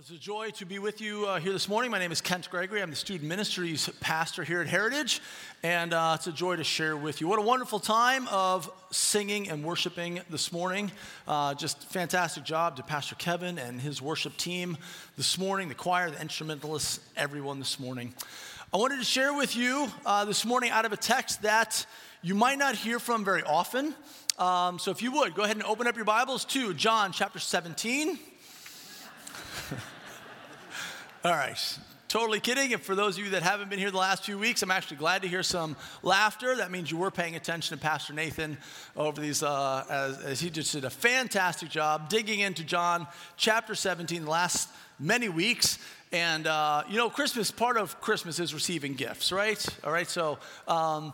It's a joy to be with you here this morning. My name is Kent Gregory. I'm the Student Ministries pastor here at Heritage, and it's a joy to share with you. What a wonderful time of singing and worshiping this morning. Just fantastic job to Pastor Kevin and his worship team this morning, the choir, the instrumentalists, everyone this morning. I wanted to share with you this morning out of a text that you might not hear from very often. So if you would, go ahead and open up your Bibles to John chapter 17. All right, totally kidding. And for those of you that haven't been here the last few weeks, I'm actually glad to hear some laughter. That means you were paying attention to Pastor Nathan over these, as he just did a fantastic job digging into John chapter 17 the last many weeks. And, Christmas, part of Christmas is receiving gifts, right? All right, so, Tara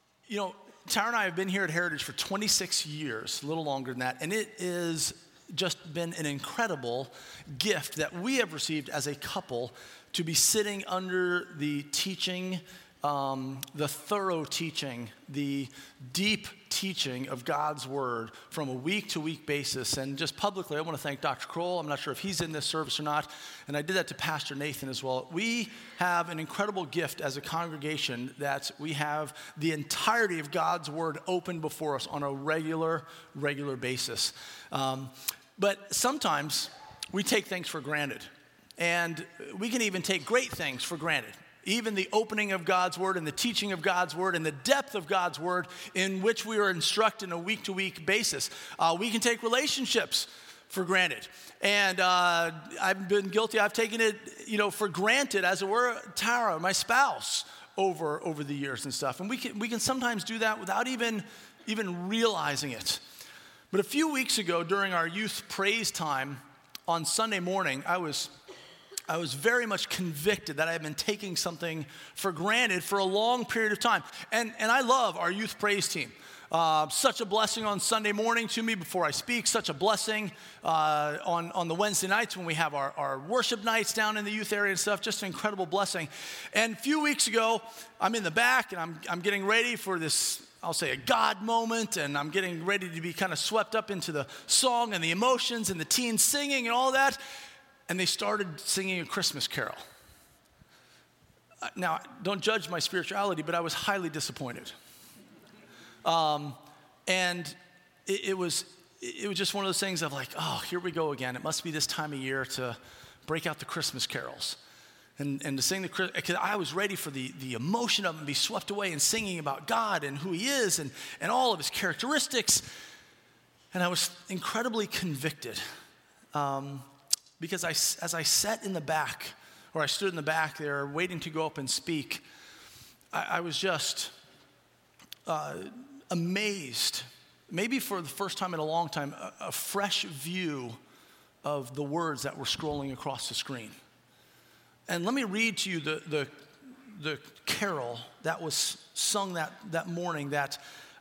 and I have been here at Heritage for 26 years, a little longer than that, and it is just been an incredible gift that we have received as a couple to be sitting under the teaching, the thorough teaching, the deep teaching of God's Word from a week-to-week basis. And just publicly, I want to thank Dr. Kroll. I'm not sure if he's in this service or not, and I did that to Pastor Nathan as well. We have an incredible gift as a congregation that we have the entirety of God's Word open before us on a regular basis. But sometimes we take things for granted, and we can even take great things for granted. Even the opening of God's Word and the teaching of God's Word and the depth of God's Word in which we are instructed on a week-to-week basis. We can take relationships for granted. And I've been guilty. I've taken it, for granted, as it were, Tara, my spouse, over the years and stuff. And we can sometimes do that without even realizing it. But a few weeks ago, during our youth praise time on Sunday morning, I was very much convicted that I had been taking something for granted for a long period of time. And I love our youth praise team. Such a blessing on Sunday morning to me before I speak. Such a blessing on the Wednesday nights when we have our worship nights down in the youth area and stuff. Just an incredible blessing. And a few weeks ago, I'm in the back and I'm getting ready for this, I'll say, a God moment, and I'm getting ready to be kind of swept up into the song and the emotions and the teens singing and all that. And they started singing a Christmas carol. Now, don't judge my spirituality, but I was highly disappointed. And it was just one of those things of like, oh, here we go again. It must be this time of year to break out the Christmas carols. And to sing because I was ready for the emotion of it and be swept away in singing about God and who He is and all of His characteristics. And I was incredibly convicted because as I sat in the back, or I stood in the back there waiting to go up and speak, I was just amazed, maybe for the first time in a long time, a fresh view of the words that were scrolling across the screen. And let me read to you the carol that was sung that morning that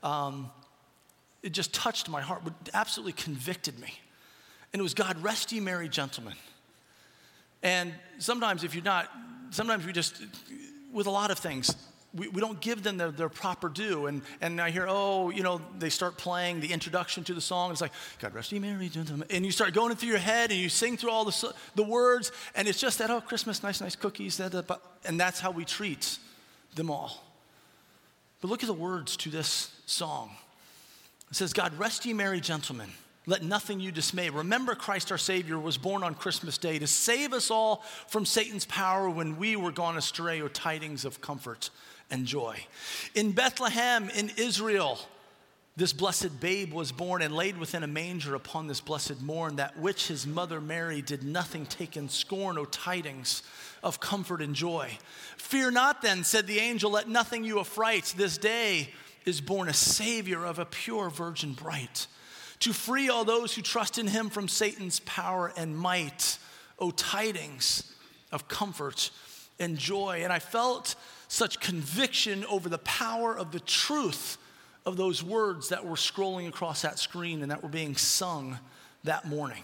it just touched my heart, but absolutely convicted me. And it was, God Rest Ye Merry Gentlemen. And sometimes we just, with a lot of things, we don't give them their proper due. And I hear, they start playing the introduction to the song. It's like, God rest ye merry gentlemen. And you start going through your head and you sing through all the words. And it's just that, Christmas, nice cookies. And that's how we treat them all. But look at the words to this song. It says, God rest ye merry gentlemen. Let nothing you dismay. Remember Christ our Savior was born on Christmas Day to save us all from Satan's power when we were gone astray. O tidings of comfort and joy. In Bethlehem, in Israel, this blessed babe was born and laid within a manger upon this blessed morn, that which his mother Mary did nothing take in scorn. O tidings of comfort and joy. Fear not then, said the angel, let nothing you affright. This day is born a Savior of a pure virgin bright, to free all those who trust in him from Satan's power and might. O tidings of comfort and joy. And I felt such conviction over the power of the truth of those words that were scrolling across that screen and that were being sung that morning.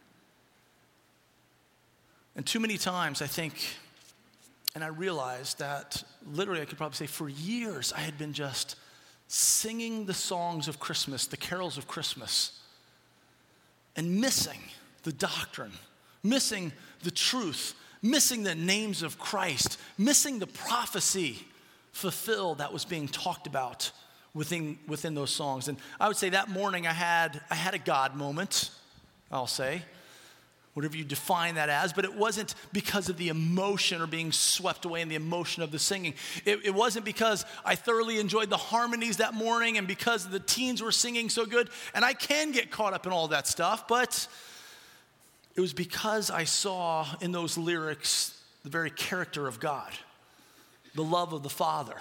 And too many times I think, and I realized that literally I could probably say for years I had been just singing the songs of Christmas, the carols of Christmas, and missing the doctrine missing the truth, missing the names of Christ, missing the prophecy fulfilled that was being talked about within those songs. And I would say that morning I had a God moment, I'll say, whatever you define that as, but it wasn't because of the emotion or being swept away in the emotion of the singing. It wasn't because I thoroughly enjoyed the harmonies that morning and because the teens were singing so good, and I can get caught up in all that stuff, but it was because I saw in those lyrics the very character of God, the love of the Father.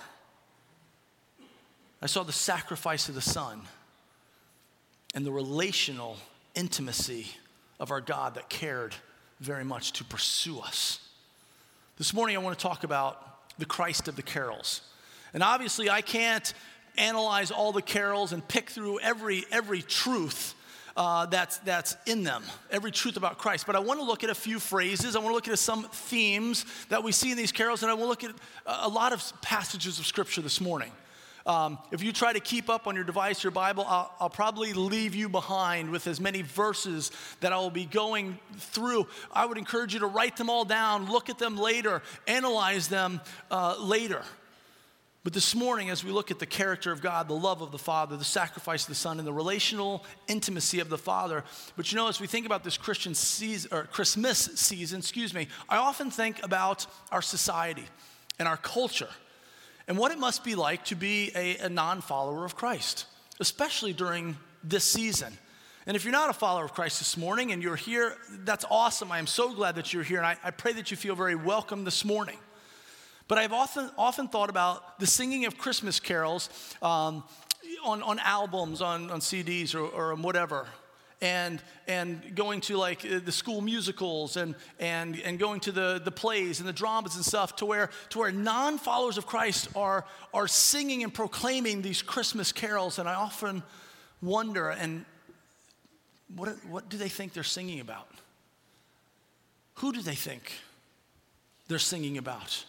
I saw the sacrifice of the Son and the relational intimacy of our God that cared very much to pursue us. This morning I want to talk about the Christ of the carols. And obviously I can't analyze all the carols and pick through every truth that's in them, every truth about Christ. But I want to look at a few phrases. I want to look at some themes that we see in these carols, and I want to look at a lot of passages of Scripture this morning. If you try to keep up on your device, your Bible, I'll probably leave you behind with as many verses that I will be going through. I would encourage you to write them all down, look at them later, analyze them later. But this morning, as we look at the character of God, the love of the Father, the sacrifice of the Son, and the relational intimacy of the Father, but as we think about this Christmas season, I often think about our society and our culture, and what it must be like to be a non-follower of Christ, especially during this season. And if you're not a follower of Christ this morning and you're here, that's awesome. I am so glad that you're here, and I pray that you feel very welcome this morning. But I've often thought about the singing of Christmas carols on albums, on CDs or whatever. And going to like the school musicals and going to the plays and the dramas and stuff to where non-followers of Christ are singing and proclaiming these Christmas carols, and I often wonder, and what do they think they're singing about? Who do they think they're singing about?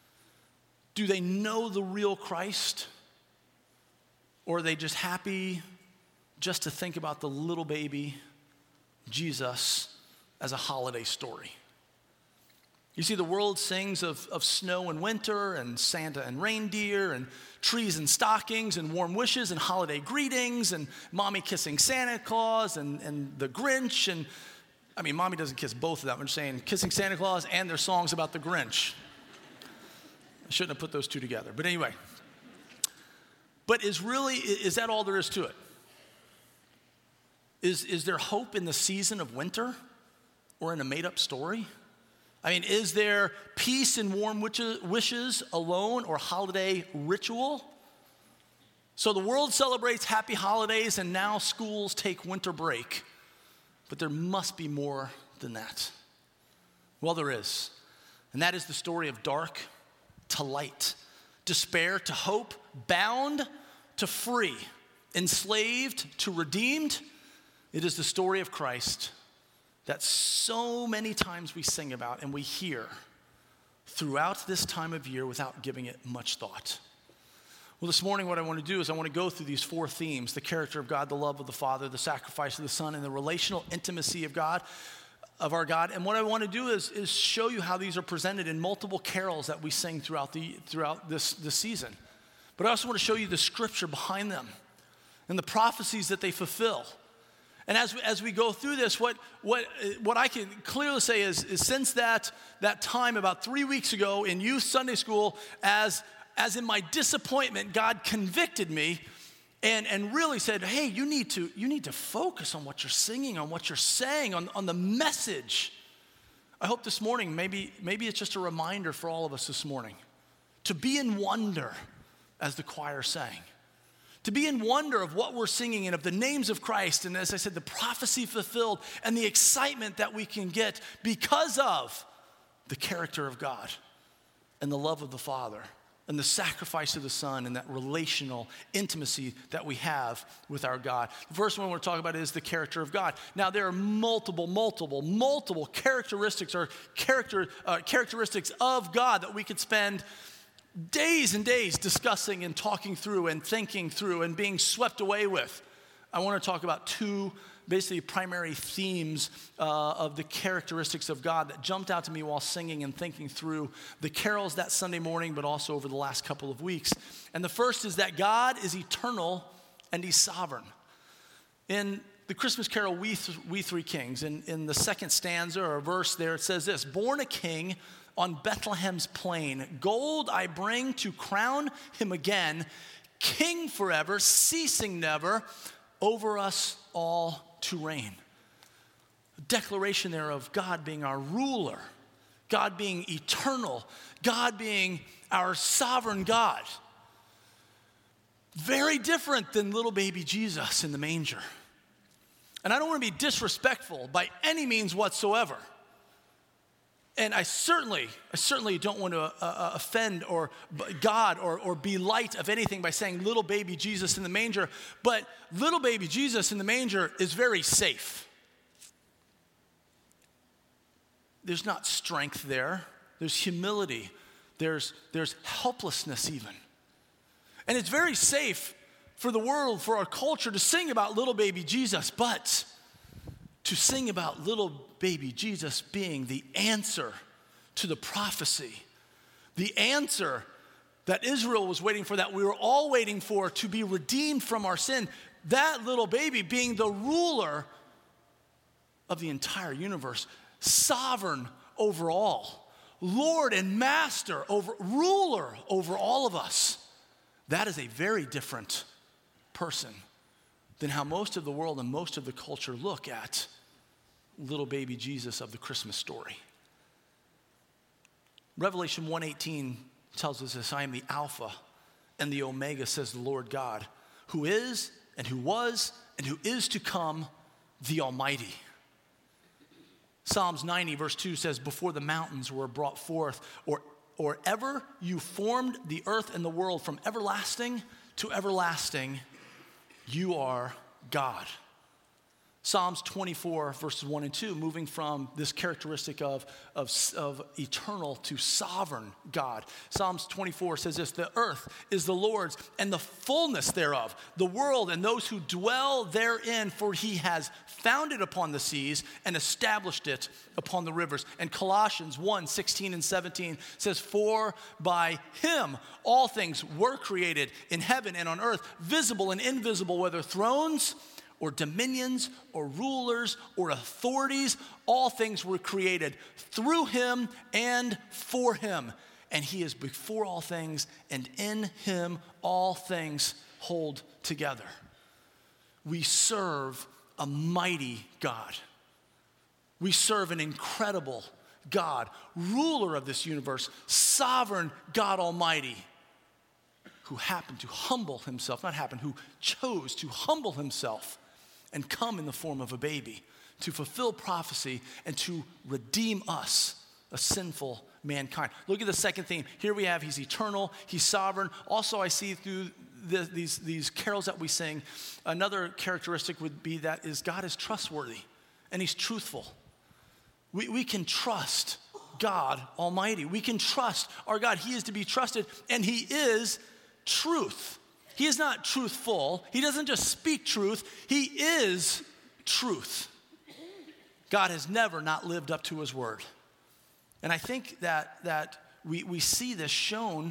Do they know the real Christ, or are they just happy just to think about the little baby, Jesus, as a holiday story? You see, the world sings of snow and winter and Santa and reindeer and trees and stockings and warm wishes and holiday greetings and mommy kissing Santa Claus and the Grinch. And I mean, mommy doesn't kiss both of them. I'm just saying kissing Santa Claus and their songs about the Grinch. I shouldn't have put those two together. But anyway. But is that all there is to it? Is there hope in the season of winter or in a made-up story? I mean, is there peace and warm wishes alone or holiday ritual? So the world celebrates happy holidays and now schools take winter break. But there must be more than that. Well, there is. And that is the story of dark to light, despair to hope, bound to free, enslaved to redeemed. It is the story of Christ that so many times we sing about and we hear throughout this time of year without giving it much thought. Well, this morning what I want to do is I want to go through these four themes: the character of God, the love of the Father, the sacrifice of the Son, and the relational intimacy of our God. And what I want to do is show you how these are presented in multiple carols that we sing throughout this season. But I also want to show you the scripture behind them and the prophecies that they fulfill. And as we go through this, what I can clearly say is since that time about 3 weeks ago in youth Sunday school, as in my disappointment, God convicted me and really said, hey, you need to focus on what you're singing, on what you're saying, on the message. I hope this morning, maybe it's just a reminder for all of us this morning to be in wonder, as the choir sang. To be in wonder of what we're singing and of the names of Christ, and as I said, the prophecy fulfilled and the excitement that we can get because of the character of God and the love of the Father and the sacrifice of the Son and that relational intimacy that we have with our God. The first one we're talking about is the character of God. Now, there are multiple characteristics or characteristics of God that we could spend days and days discussing and talking through and thinking through and being swept away with. I want to talk about two basically primary themes of the characteristics of God that jumped out to me while singing and thinking through the carols that Sunday morning, but also over the last couple of weeks. And the first is that God is eternal and he's sovereign. In the Christmas carol, We Three Kings, in the second stanza or verse there, it says this: born a king on Bethlehem's plain, gold I bring to crown him again, king forever, ceasing never, over us all to reign. A declaration there of God being our ruler, God being eternal, God being our sovereign God. Very different than little baby Jesus in the manger. And I don't want to be disrespectful by any means whatsoever. And I certainly don't want to offend or God or be light of anything by saying little baby Jesus in the manger. But little baby Jesus in the manger is very safe. There's not strength there. There's humility. There's helplessness even. And it's very safe for the world, for our culture to sing about little baby Jesus, but to sing about little baby Jesus being the answer to the prophecy, the answer that Israel was waiting for, that we were all waiting for, to be redeemed from our sin, that little baby being the ruler of the entire universe, sovereign over all, Lord and master over, ruler over all of us. That is a very different person than how most of the world and most of the culture look at little baby Jesus of the Christmas story. Revelation 1:18 tells us this: I am the Alpha and the Omega, says the Lord God, who is and who was and who is to come, the Almighty. Psalms 90 verse 2 says, before the mountains were brought forth, or ever you formed the earth and the world, from everlasting to everlasting, you are God. Psalms 24, verses 1 and 2, moving from this characteristic of eternal to sovereign God. Psalms 24 says this: the earth is the Lord's and the fullness thereof, the world and those who dwell therein, for he has founded upon the seas and established it upon the rivers. And Colossians 1, 16 and 17 says, for by him all things were created in heaven and on earth, visible and invisible, whether thrones or dominions, or rulers, or authorities. All things were created through him and for him. And he is before all things, and in him all things hold together. We serve a mighty God. We serve an incredible God, ruler of this universe, sovereign God Almighty, who happened to humble himself, who chose to humble himself and come in the form of a baby to fulfill prophecy and to redeem us, a sinful mankind. Look at the second theme. Here we have, he's eternal, he's sovereign. Also, I see through these carols that we sing, another characteristic would be that is God is trustworthy and he's truthful. We can trust God Almighty. We can trust our God. He is to be trusted, and he is truth. He is not truthful. He doesn't just speak truth. He is truth. God has never not lived up to his word. And I think that we see this shown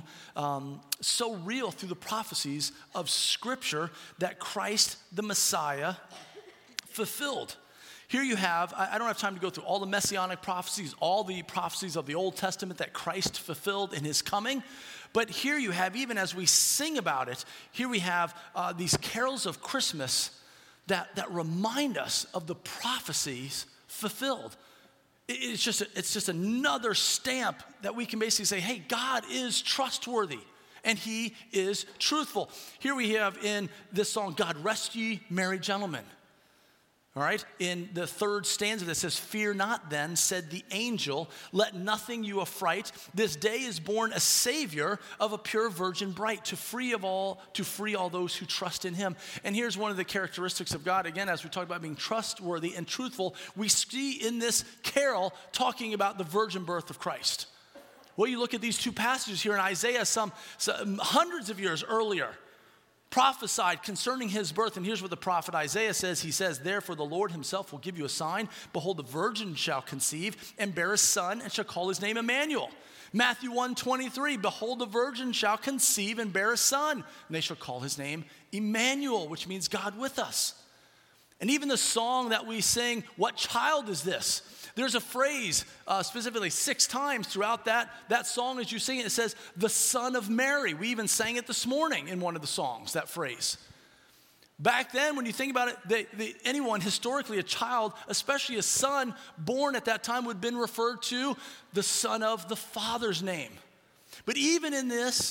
so real through the prophecies of Scripture that Christ, the Messiah, fulfilled. Here you have, I don't have time to go through all the messianic prophecies, all the prophecies of the Old Testament that Christ fulfilled in his coming. But here you have, even as we sing about it, here we have these carols of Christmas that remind us of the prophecies fulfilled. It's just another stamp that we can basically say, hey, God is trustworthy and he is truthful. Here we have in this song, God rest ye merry gentlemen. All right, in the third stanza that says, fear not then, said the angel, let nothing you affright. This day is born a Savior of a pure virgin bright, to free all those who trust in him. And here's one of the characteristics of God. Again, as we talk about being trustworthy and truthful, we see in this carol talking about the virgin birth of Christ. Well, you look at these two passages here in Isaiah, some hundreds of years earlier. prophesied concerning his birth. And here's what the prophet Isaiah says. He says, therefore the Lord himself will give you a sign. Behold, the virgin shall conceive and bear a son and shall call his name Emmanuel. Matthew 1:23, behold, the virgin shall conceive and bear a son, and they shall call his name Emmanuel, which means God with us. And even the song that we sing, what child is this? There's a phrase specifically 6 times throughout that song as you sing it. It says, the Son of Mary. We even sang it this morning in one of the songs, that phrase. Back then, when you think about it, anyone, historically a child, especially a son born at that time, would have been referred to the son of the Father's name. But even in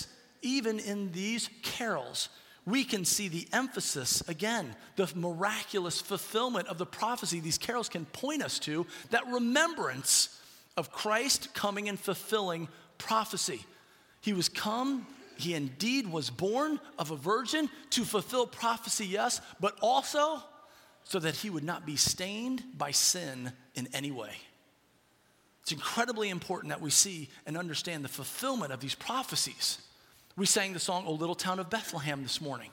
these carols, we can see the emphasis, again, the miraculous fulfillment of the prophecy these carols can point us to, that remembrance of Christ coming and fulfilling prophecy. He was come, he indeed was born of a virgin to fulfill prophecy, yes, but also so that he would not be stained by sin in any way. It's incredibly important that we see and understand the fulfillment of these prophecies. We sang the song, O Little Town of Bethlehem, this morning.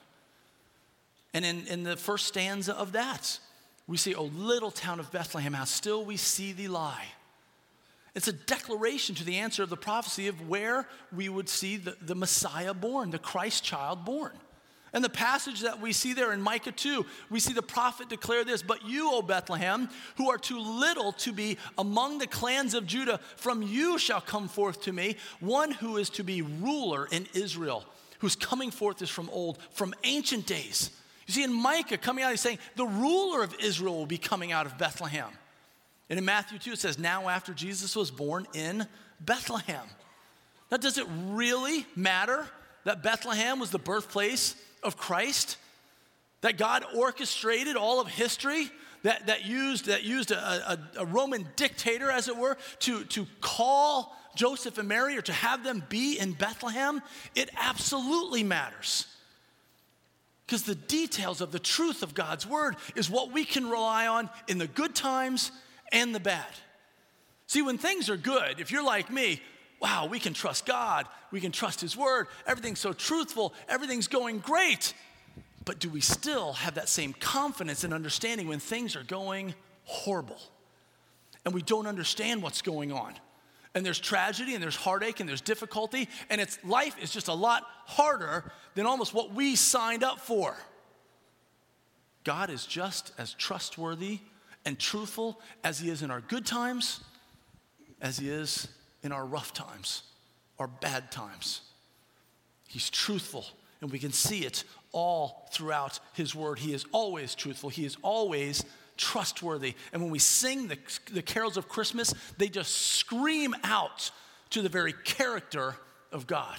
And in the first stanza of that, we say, O little town of Bethlehem, how still we see thee lie. It's a declaration to the answer of the prophecy of where we would see the Messiah born, the Christ child born. And the passage that we see there in Micah 2, we see the prophet declare this, but you, O Bethlehem, who are too little to be among the clans of Judah, from you shall come forth to me one who is to be ruler in Israel, whose coming forth is from old, from ancient days. You see, in Micah coming out, he's saying the ruler of Israel will be coming out of Bethlehem. And in Matthew 2, it says, now after Jesus was born in Bethlehem. Now, does it really matter that Bethlehem was the birthplace of Christ? That God orchestrated all of history? That used a Roman dictator, as it were, to call Joseph and Mary or to have them be in Bethlehem? It absolutely matters. Because the details of the truth of God's word is what we can rely on in the good times and the bad. See, when things are good, if you're like me, wow, we can trust God, we can trust his word, everything's so truthful, everything's going great. But do we still have that same confidence and understanding when things are going horrible and we don't understand what's going on? And there's tragedy and there's heartache and there's difficulty, and life is just a lot harder than almost what we signed up for. God is just as trustworthy and truthful as he is in our good times, as he is in our rough times, our bad times. He's truthful, and we can see it all throughout his word. He is always truthful. He is always trustworthy. And when we sing the carols of Christmas, they just scream out to the very character of God.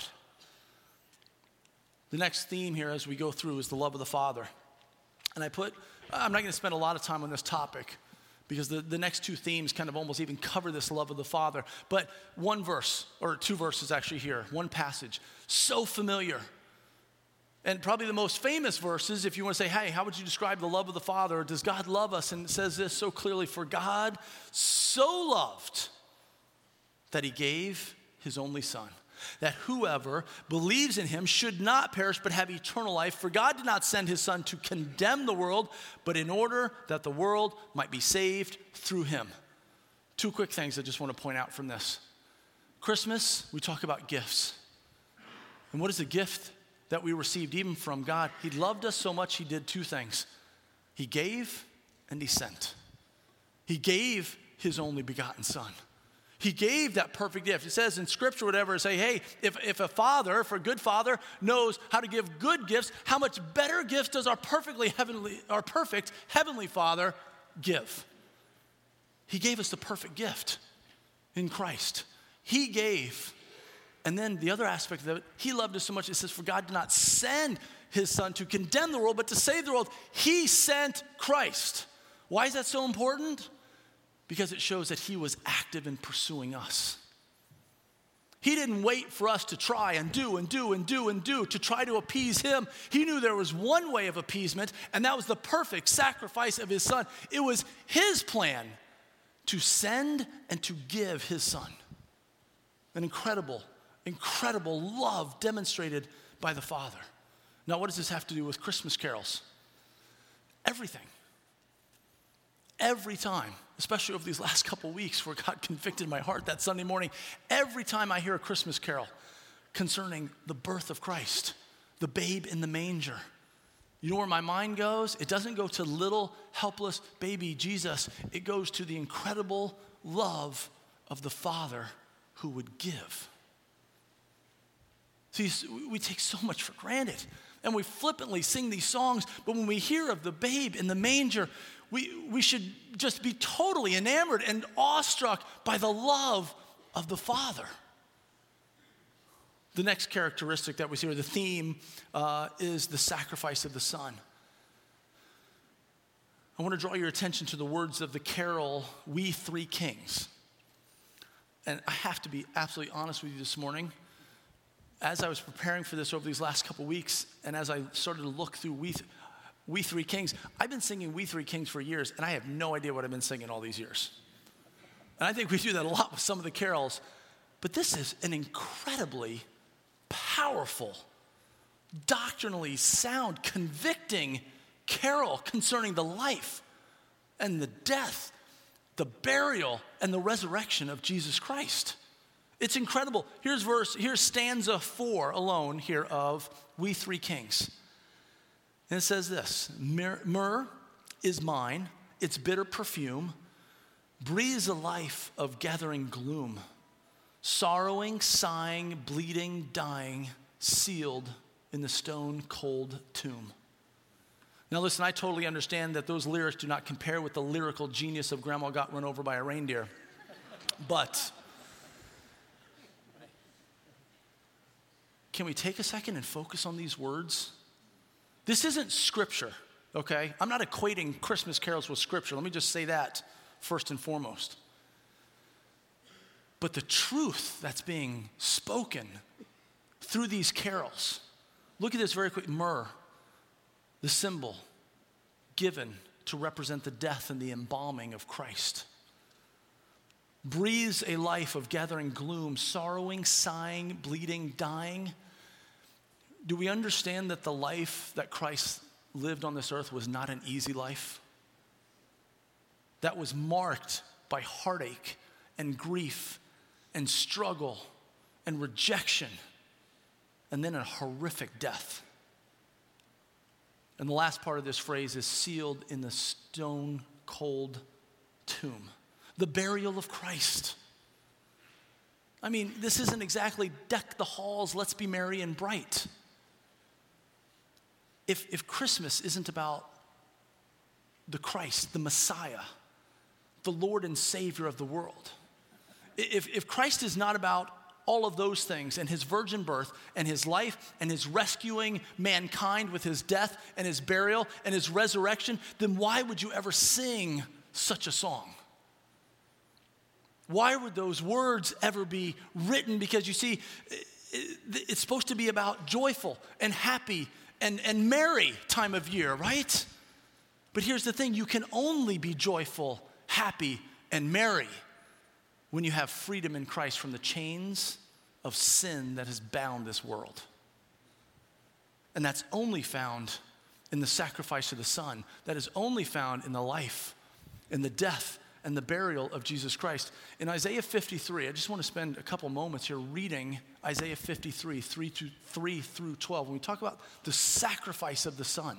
The next theme here as we go through is the love of the Father. And I'm not going to spend a lot of time on this topic because the next 2 themes kind of almost even cover this love of the Father. But one verse, or 2 verses actually here, one passage, so familiar. And probably the most famous verses, if you want to say, hey, how would you describe the love of the Father? Or does God love us? And it says this so clearly, for God so loved that he gave his only Son, that whoever believes in him should not perish but have eternal life. For God did not send his Son to condemn the world, but in order that the world might be saved through him. 2 quick things I just want to point out from this. Christmas, we talk about gifts. And what is a gift that we received even from God? He loved us so much, he did 2 things. He gave and he sent. He gave his only begotten Son. He gave that perfect gift. It says in Scripture, whatever, say, hey, if a father, if a good father knows how to give good gifts, how much better gifts does our perfect heavenly Father give? He gave us the perfect gift in Christ. He gave. And then the other aspect of it, he loved us so much, it says, for God did not send his Son to condemn the world, but to save the world. He sent Christ. Why is that so important? Because it shows that he was active in pursuing us. He didn't wait for us to try and do to try to appease him. He knew there was one way of appeasement, and that was the perfect sacrifice of his Son. It was his plan to send and to give his Son. An incredible love demonstrated by the Father. Now, what does this have to do with Christmas carols? Everything. Every time, especially over these last couple weeks where God convicted my heart that Sunday morning, every time I hear a Christmas carol concerning the birth of Christ, the babe in the manger, you know where my mind goes? It doesn't go to little helpless baby Jesus. It goes to the incredible love of the Father who would give. See, we take so much for granted, and we flippantly sing these songs, but when we hear of the babe in the manger, we should just be totally enamored and awestruck by the love of the Father. The next characteristic that we see, or the theme, is the sacrifice of the Son. I want to draw your attention to the words of the carol, We Three Kings. And I have to be absolutely honest with you this morning. As I was preparing for this over these last couple weeks, and as I started to look through We Three Kings, I've been singing We Three Kings for years, and I have no idea what I've been singing all these years. And I think we do that a lot with some of the carols. But this is an incredibly powerful, doctrinally sound, convicting carol concerning the life and the death, the burial, and the resurrection of Jesus Christ. It's incredible. Here's stanza 4 alone here of We Three Kings. And it says this: Myrrh is mine, its bitter perfume breathes a life of gathering gloom. Sorrowing, sighing, bleeding, dying, sealed in the stone-cold tomb. Now listen, I totally understand that those lyrics do not compare with the lyrical genius of Grandma Got Run Over by a Reindeer. But can we take a second and focus on these words? This isn't scripture, okay? I'm not equating Christmas carols with scripture. Let me just say that first and foremost. But the truth that's being spoken through these carols, look at this very quick. Myrrh, the symbol given to represent the death and the embalming of Christ, breathes a life of gathering gloom, sorrowing, sighing, bleeding, dying. Do we understand that the life that Christ lived on this earth was not an easy life? That was marked by heartache and grief and struggle and rejection, and then a horrific death. And the last part of this phrase is sealed in the stone-cold tomb. The burial of Christ. I mean, this isn't exactly deck the halls, let's be merry and bright. If Christmas isn't about the Christ, the Messiah, the Lord and Savior of the world, if Christ is not about all of those things and his virgin birth and his life and his rescuing mankind with his death and his burial and his resurrection, then why would you ever sing such a song? Why would those words ever be written? Because you see, it's supposed to be about joyful and happy and merry time of year, right? But here's the thing, you can only be joyful, happy, and merry when you have freedom in Christ from the chains of sin that has bound this world. And that's only found in the sacrifice of the Son. That is only found in the life, in the death, and the burial of Jesus Christ. In Isaiah 53, I just want to spend a couple moments here reading Isaiah 53, 3 through 12. When we talk about the sacrifice of the Son,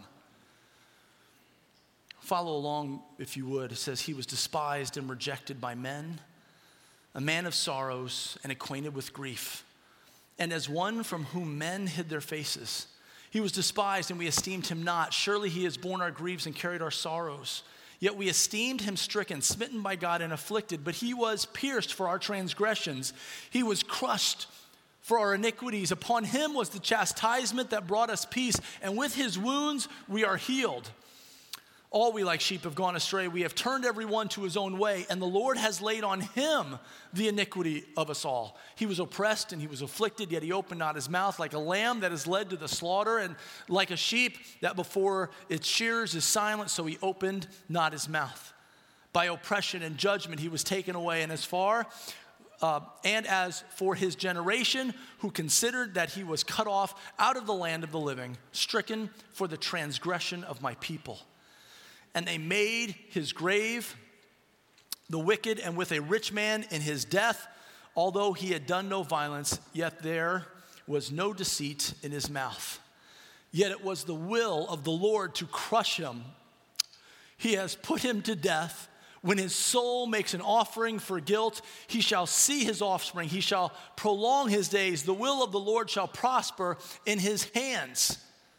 follow along if you would. It says, he was despised and rejected by men, a man of sorrows and acquainted with grief. And as one from whom men hid their faces, he was despised and we esteemed him not. Surely he has borne our griefs and carried our sorrows. Yet we esteemed him stricken, smitten by God and afflicted. But he was pierced for our transgressions. He was crushed for our iniquities. Upon him was the chastisement that brought us peace. And with his wounds we are healed. All we like sheep have gone astray. We have turned everyone to his own way, and the Lord has laid on him the iniquity of us all. He was oppressed and he was afflicted, yet he opened not his mouth. Like a lamb that is led to the slaughter, and like a sheep that before its shearers is silent, so he opened not his mouth. By oppression and judgment he was taken away, and as far and as for his generation, who considered that he was cut off out of the land of the living, stricken for the transgression of my people. And they made his grave the wicked and with a rich man in his death, although he had done no violence, yet there was no deceit in his mouth. Yet it was the will of the Lord to crush him. He has put him to death. When his soul makes an offering for guilt, he shall see his offspring. He shall prolong his days. The will of the Lord shall prosper in his hands.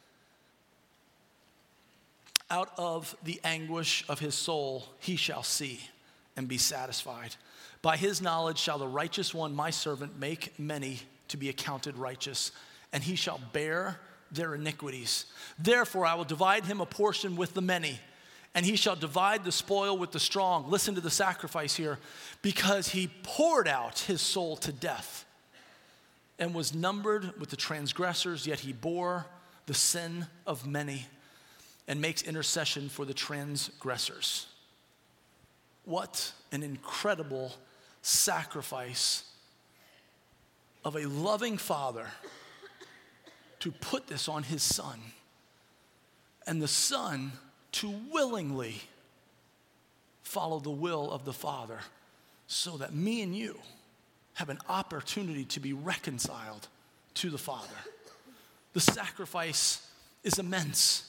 Out of the anguish of his soul he shall see and be satisfied. By his knowledge shall the righteous one, my servant, make many to be accounted righteous, and he shall bear their iniquities. Therefore I will divide him a portion with the many, and he shall divide the spoil with the strong. Listen to the sacrifice here. Because he poured out his soul to death and was numbered with the transgressors, yet he bore the sin of many and makes intercession for the transgressors. What an incredible sacrifice of a loving Father to put this on his Son, and the Son to willingly follow the will of the Father so that me and you have an opportunity to be reconciled to the Father. The sacrifice is immense.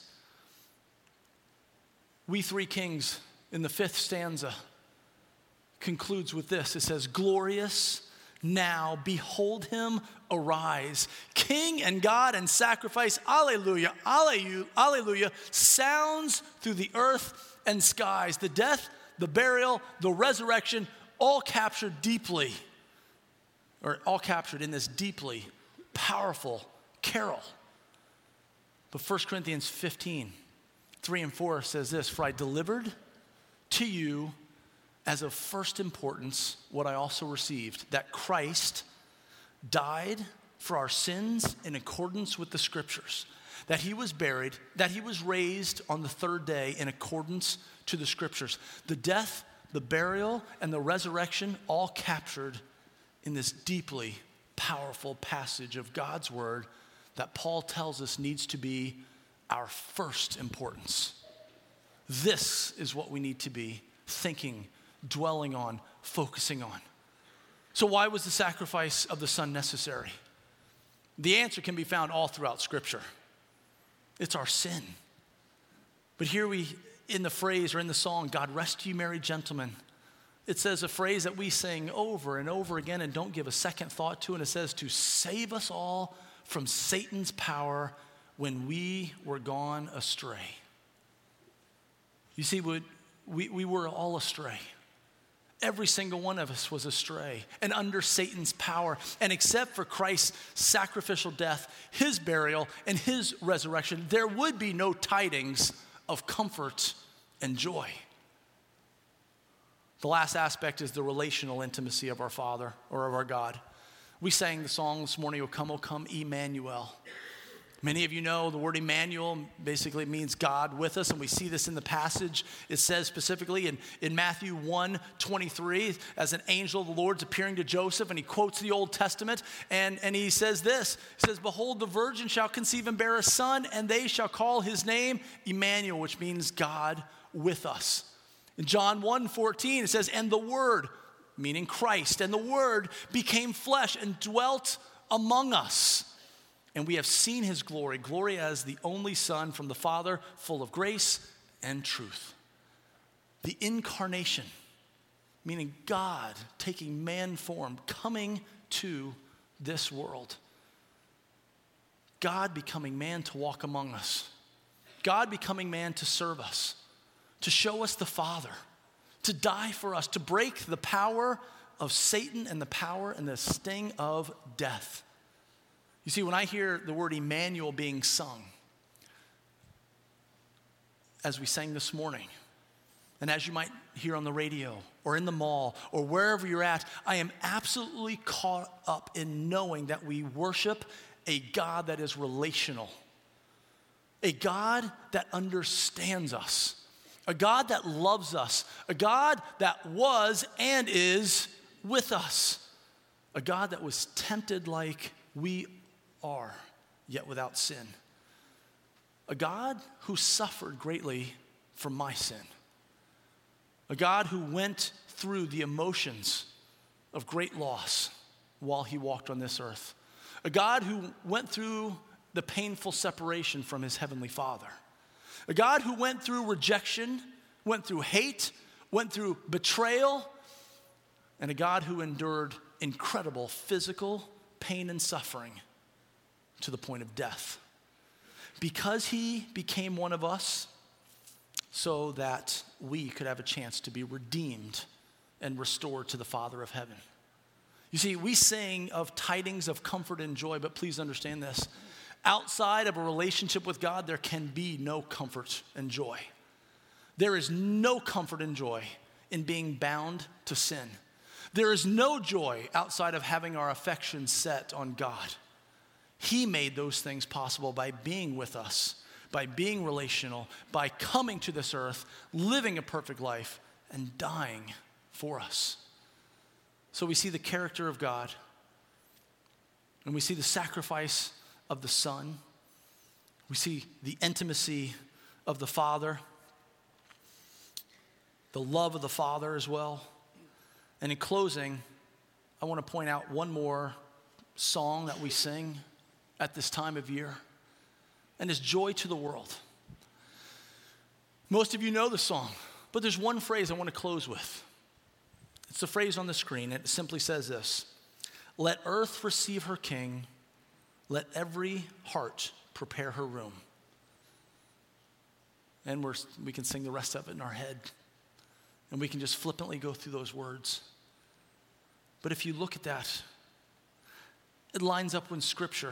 We Three Kings in the 5th stanza concludes with this. It says, glorious now, behold him arise, King and God and sacrifice, alleluia, alleluia, alleluia, sounds through the earth and skies. The death, the burial, the resurrection, all captured in this deeply powerful carol. But 1 Corinthians 15, 3 and 4 says this, for I delivered to you as of first importance what I also received, that Christ died for our sins in accordance with the scriptures, that he was buried, that he was raised on the 3rd day in accordance to the scriptures. The death, the burial, and the resurrection all captured in this deeply powerful passage of God's word that Paul tells us needs to be our first importance. This is what we need to be thinking, dwelling on, focusing on. So why was the sacrifice of the Son necessary? The answer can be found all throughout Scripture. It's our sin. But here in the phrase or in the song, God rest ye merry gentlemen, it says a phrase that we sing over and over again and don't give a second thought to, and it says to save us all from Satan's power when we were gone astray. You see, we were all astray. Every single one of us was astray and under Satan's power. And except for Christ's sacrificial death, his burial, and his resurrection, there would be no tidings of comfort and joy. The last aspect is the relational intimacy of our Father or of our God. We sang the song this morning, O come, Emmanuel. Many of you know the word Emmanuel basically means God with us, and we see this in the passage. It says specifically in Matthew 1:23, as an angel of the Lord's appearing to Joseph, and he quotes the Old Testament, and he says this. He says, behold, the virgin shall conceive and bear a son, and they shall call his name Emmanuel, which means God with us. In John 1:14, it says, and the Word, meaning Christ, and the Word became flesh and dwelt among us. And we have seen his glory as the only Son from the Father, full of grace and truth. The incarnation, meaning God taking man form, coming to this world. God becoming man to walk among us. God becoming man to serve us, to show us the Father, to die for us, to break the power of Satan and the power and the sting of death. You see, when I hear the word Emmanuel being sung, as we sang this morning, and as you might hear on the radio or in the mall or wherever you're at, I am absolutely caught up in knowing that we worship a God that is relational, a God that understands us, a God that loves us, a God that was and is with us. A God that was tempted like we are, yet without sin. A God who suffered greatly for my sin. A God who went through the emotions of great loss while he walked on this earth. A God who went through the painful separation from his heavenly Father. A God who went through rejection, went through hate, went through betrayal, and a God who endured incredible physical pain and suffering to the point of death. Because he became one of us, so that we could have a chance to be redeemed and restored to the Father of heaven. You see, we sing of tidings of comfort and joy, but please understand this. Outside of a relationship with God, there can be no comfort and joy. There is no comfort and joy in being bound to sin. There is no joy outside of having our affections set on God. He made those things possible by being with us, by being relational, by coming to this earth, living a perfect life, and dying for us. So we see the character of God, and we see the sacrifice of the Son. We see the intimacy of the Father, the love of the Father as well. And in closing, I want to point out one more song that we sing at this time of year, and it's Joy to the World. Most of you know the song, but there's one phrase I want to close with. It's the phrase on the screen. It simply says this: let earth receive her king, let every heart prepare her room. And we can sing the rest of it in our head, and we can just flippantly go through those words. But if you look at that, it lines up with Scripture.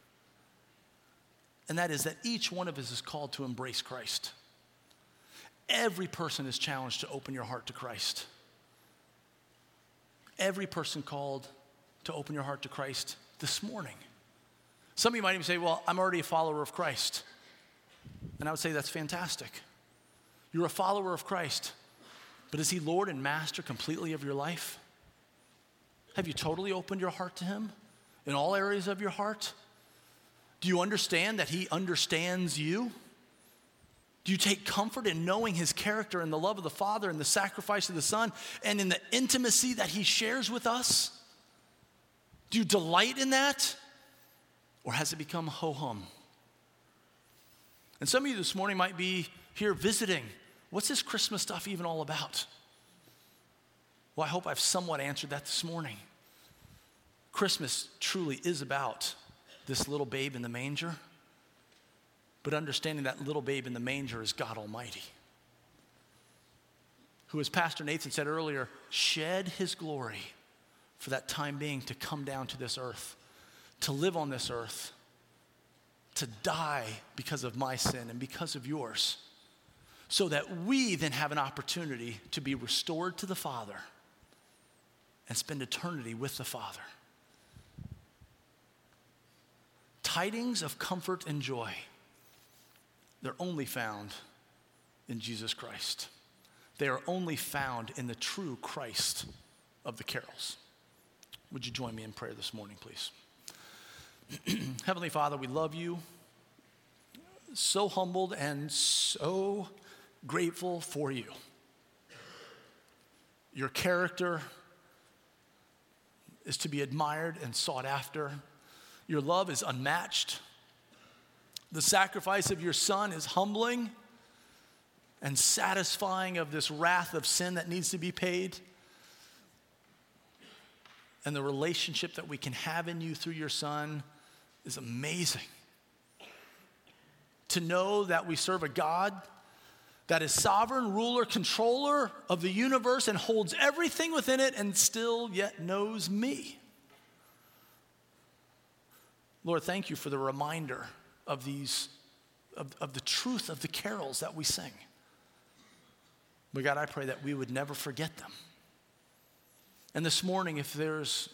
And that is that each one of us is called to embrace Christ. Every person is challenged to open your heart to Christ. Every person called to open your heart to Christ this morning. Some of you might even say, well, I'm already a follower of Christ. And I would say that's fantastic. You're a follower of Christ. But is he Lord and Master completely of your life? Have you totally opened your heart to him in all areas of your heart? Do you understand that he understands you? Do you take comfort in knowing his character and the love of the Father and the sacrifice of the Son and in the intimacy that he shares with us? Do you delight in that? Or has it become ho-hum? And some of you this morning might be here visiting. What's this Christmas stuff even all about? Well, I hope I've somewhat answered that this morning. Christmas truly is about this little babe in the manger, but understanding that little babe in the manger is God Almighty, who, as Pastor Nathan said earlier, shed his glory for that time being to come down to this earth, to live on this earth, to die because of my sin and because of yours, so that we then have an opportunity to be restored to the Father and spend eternity with the Father. Tidings of comfort and joy, they're only found in Jesus Christ. They are only found in the true Christ of the carols. Would you join me in prayer this morning, please? Heavenly Father, we love you. So humbled and so grateful for you. Your character is to be admired and sought after. Your love is unmatched. The sacrifice of your Son is humbling and satisfying of this wrath of sin that needs to be paid. And the relationship that we can have in you through your Son is amazing. To know that we serve a God that is sovereign, ruler, controller of the universe and holds everything within it and still yet knows me. Lord, thank you for the reminder of these, of the truth of the carols that we sing. But God, I pray that we would never forget them. And this morning, if there's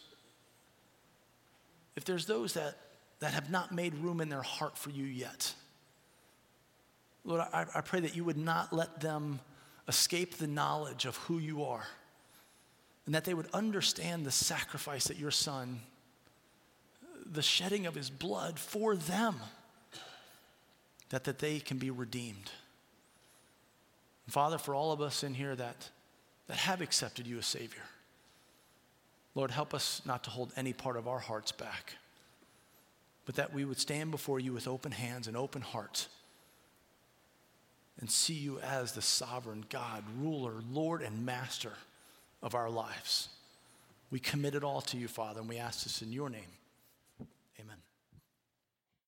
those that have not made room in their heart for you yet, Lord, I pray that you would not let them escape the knowledge of who you are and that they would understand the sacrifice that your Son, the shedding of his blood for them, that they can be redeemed. And Father, for all of us in here that have accepted you as Savior, Lord, help us not to hold any part of our hearts back, but that we would stand before you with open hands and open hearts and see you as the sovereign God, ruler, Lord, and master of our lives. We commit it all to you, Father, and we ask this in your name. Amen.